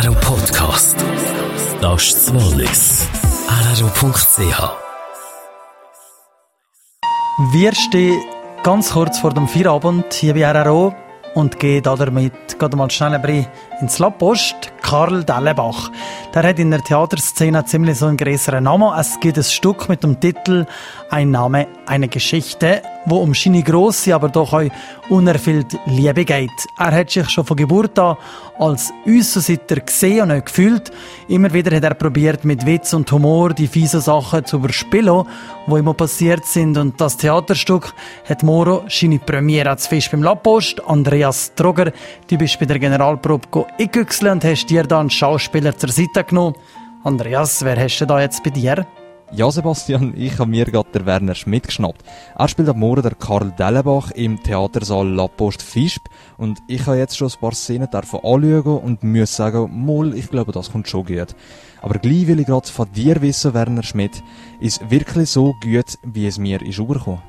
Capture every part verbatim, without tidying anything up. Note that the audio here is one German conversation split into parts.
R R O Podcast. Das ist das Wallis. R R O Punkt C H. Wir stehen ganz kurz vor dem Feierabend hier bei R R O und gehen damit gerade mal schnell ein ins Lapost. Karl Dellenbach. Der hat in der Theaterszene ziemlich so einen größeren Namen. Es gibt ein Stück mit dem Titel «Ein Name, eine Geschichte», wo um seine grosse, aber doch auch unerfüllte Liebe geht. Er hat sich schon von Geburt an als Aussenseiter gesehen und auch gefühlt. Immer wieder hat er probiert, mit Witz und Humor die fiesen Sachen zu überspielen, die ihm passiert sind. Und das Theaterstück hat Moro seine Premiere zu Fisch beim Lapost. Andreas Troger, du bist bei der Generalprobe eingewechselt und hast dir dann Schauspieler zur Seite genommen. Andreas, wer hast du da jetzt bei dir? Ja, Sebastian, ich habe mir gerade den Werner Schmidt geschnappt. Er spielt ab morgen der Karl Dellenbach im Theatersaal Lapost Visp. Und ich habe jetzt schon ein paar Szenen davon anschauen und muss sagen, mal, ich glaube, das kommt schon gut. Aber gleich will ich gerade von dir wissen, Werner Schmidt, ist wirklich so gut, wie es mir ist übergekommen?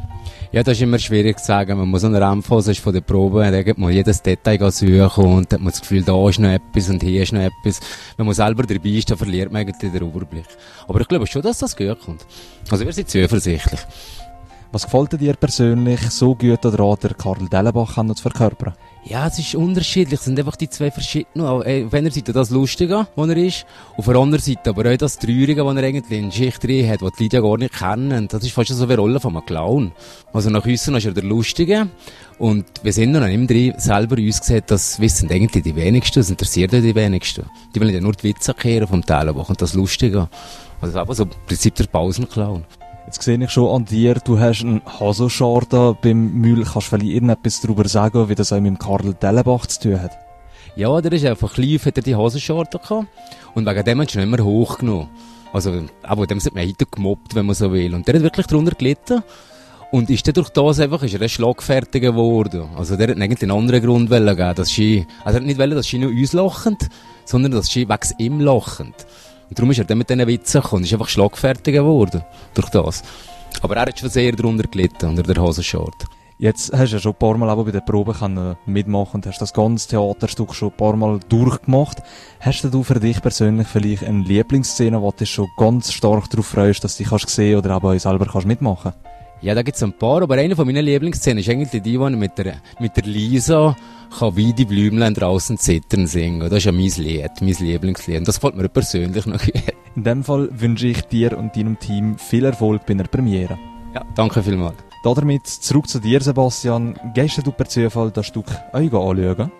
Ja, das ist immer schwierig zu sagen. Man muss an der Endphase von der Probe, da geht man jedes Detail suchen und dann hat man das Gefühl, da ist noch etwas und hier ist noch etwas. Wenn man selber dabei ist, dann verliert man eigentlich den Überblick. Aber ich glaube schon, dass das gut kommt. Also wir sind zuversichtlich. Was gefällt dir persönlich so gut daran, der Karl Dellenbach zu verkörpern? Ja, es ist unterschiedlich. Es sind einfach die zwei verschiedenen. Auf einer Seite das Lustige, wo er ist, auf der anderen Seite aber auch das Traurige, was er eigentlich in Schicht drin hat, was die Leute ja gar nicht kennen. Das ist fast so wie eine Rolle von einem Clown. Also nach aussen ist er der Lustige. Und wir sind noch immer drin, selber uns gesehen, das wissen eigentlich die wenigsten, das interessiert ja die wenigsten. Die wollen ja nur die Witze kehren vom Dellenbach und das Lustige. Also einfach so im Prinzip der Pausenclown. Jetzt sehe ich schon an dir, du hast einen Haselschar da beim Mühl. Kannst du vielleicht irgendetwas darüber sagen, wie das auch mit dem Karl Dellenbach zu tun hat? Ja, der ist einfach klein, hat er die Haselscharte gehabt. Und wegen dem hat er schon immer hochgenommen. Also, aber dem hat man heute gemobbt, wenn man so will. Und der hat wirklich darunter gelitten. Und ist dann durch das einfach, ist er ein schlagfertig geworden. Also der hat eigentlich einen anderen Grund geben, dass sie, also er hat nicht wollen, dass sie nur uns lachend, sondern dass sie wegen ihm lachend. Und darum ist er dann mit diesen Witzen gekommen und ist einfach schlagfertig geworden durch das. Aber er hat schon sehr darunter gelitten, unter der Hosenschort. Jetzt hast du ja schon ein paar Mal aber bei der Probe mitmachen und hast das ganze Theaterstück schon ein paar Mal durchgemacht. Hast du für dich persönlich vielleicht eine Lieblingsszene, wo du dich schon ganz stark darauf freust, dass du dich kannst sehen oder aber auch selber kannst mitmachen? Ja, da gibt's ein paar, aber eine von meinen Lieblingsszenen ist eigentlich die, wo ich mit der, mit der Lisa kann wie die Blümlein draussen zittern singen. Das ist ja mein Lied, mein Lieblingslied. Und das gefällt mir persönlich noch gut. In dem Fall wünsche ich dir und deinem Team viel Erfolg bei der Premiere. Ja, danke vielmals. Damit zurück zu dir, Sebastian. Gehst du per Zufall das Stück auch anschauen?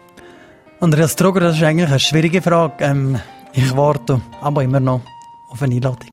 Andreas Troger, das ist eigentlich eine schwierige Frage. Ähm, ich warte aber immer noch auf eine Einladung.